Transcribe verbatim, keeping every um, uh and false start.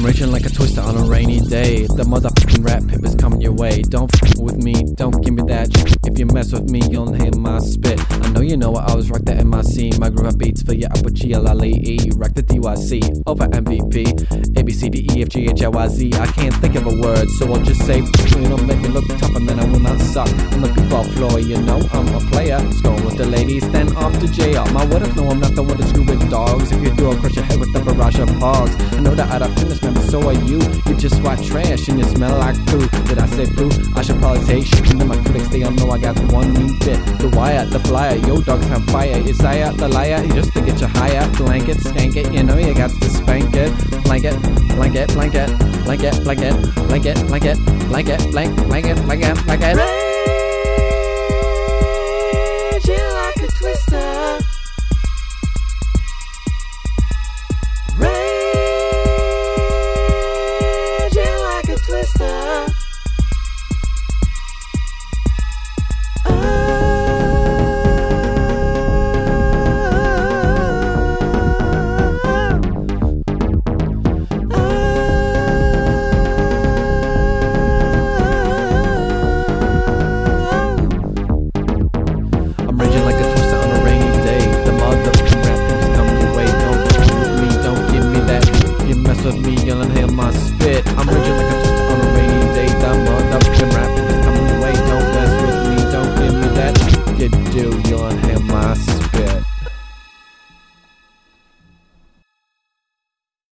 raging like a twister on a rainy day. The motherfucking rap pip is coming your way. Don't f with me, don't give me that shit. If you mess with me, you'll hear my spit. I know you know what I was rock the M I C. My groove beats for your upper G L L E E. Rock the D Y C over M V P. A B C D E F G H I Y Z. I can't think of a word, so I'll just say you don't make me look tough and then I will not suck on the b-ball floor. You know I'm a player. It's going with the ladies, then off to jail. My what if no, I'm not the one to screw with dogs. If you do, I'll crush your head with the barrage of hogs. I know that I'd up in this man, but so are you. You just white trash and you smell like poo. Did I say poo? I should probably take shit. And then my critics, they all know I got the one mean bit. The wire, the flyer, yo dogs have fire. Is I out the liar? Just to get you higher. Blanket, skank it, you know you got to spank it. Blanket, blanket, blanket, blanket, blanket, blanket, blanket, blanket, blanket, blanket, blanket, blanket. Raging like a twister.